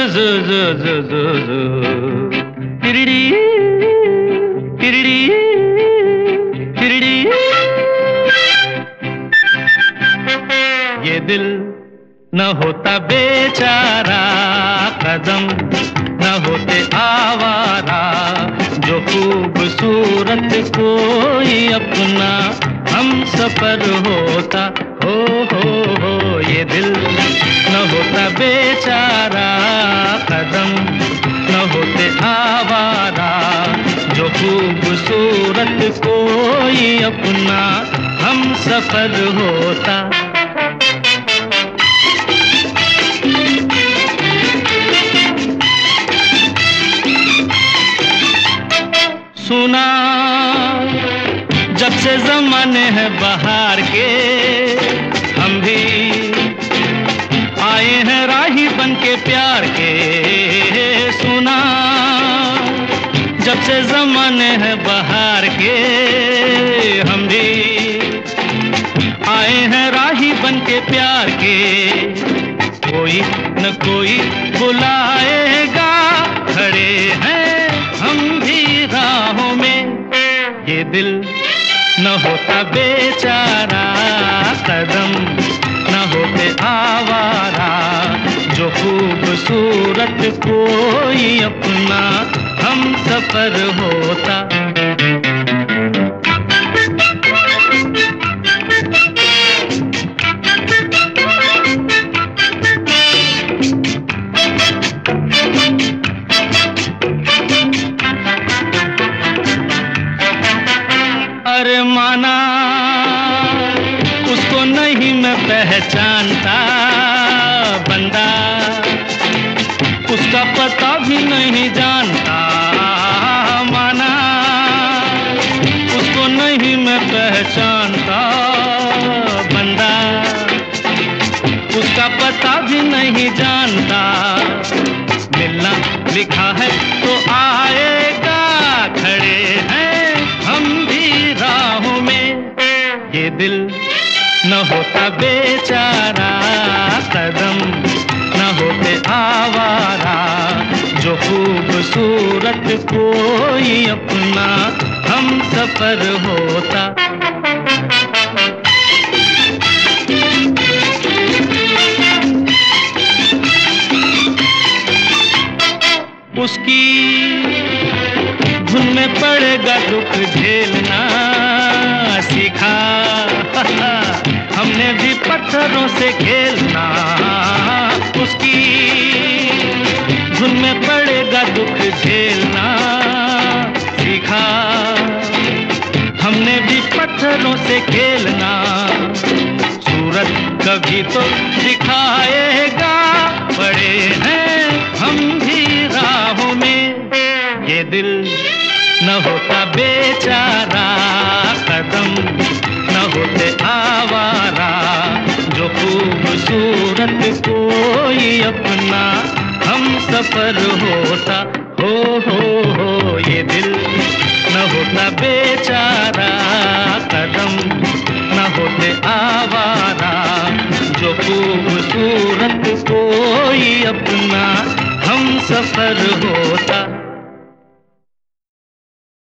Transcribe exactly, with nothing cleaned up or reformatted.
जु जु जु जु जु तिरिड़ी तिरिड़ी तिरिड़ी। ये दिल न होता बेचारा, कदम न होते आवारा, जो खूबसूरत कोई अपना हम सफर होता। हो हो हो ये दिल न होता बेचारा, कदम न होते आवारा, जो खूबसूरत कोई अपना हम सफर होता। सुना जब से ज़माने हैं बहार के, हम भी आए हैं राही बन के प्यार के। सुना जब से ज़माने हैं बहार के, हम भी आए हैं राही बन के प्यार के। कोई न कोई बुलाएगा, खड़े हैं हम भी राहों में। ये दिल न होता बेचारा, कदम न होते आवारा, जो खूबसूरत कोई अपना हम सफर होता। अरे माना उसको नहीं मैं पहचानता, बंदा उसका पता भी नहीं जानता। माना उसको नहीं मैं पहचानता, बंदा उसका पता भी नहीं जानता। मिलना लिखा है तो आएगा, खड़े हैं हम भी राहों में। ये दिल न होता बेचारा, कदम न होते आवारा, जो खूबसूरत कोई अपना हम सफर होता। उसकी धुन में पड़ेगा दुख झेलना सीखा, हमने भी पत्थरों से खेलना। उसकी धुन में पड़ेगा दुख झेलना सीखा, हमने भी पत्थरों से खेलना। सूरत कभी तो दिखाएगा, पड़े हैं हम भी राहों में। ये दिल न होता बेचारा, कदम न होते आवारा, जो खूबसूरत कोई अपना हम सफर होता। हो हो हो ये दिल न होता बेचारा, कदम न होते आवारा, जो खूबसूरत कोई अपना हम सफर होता।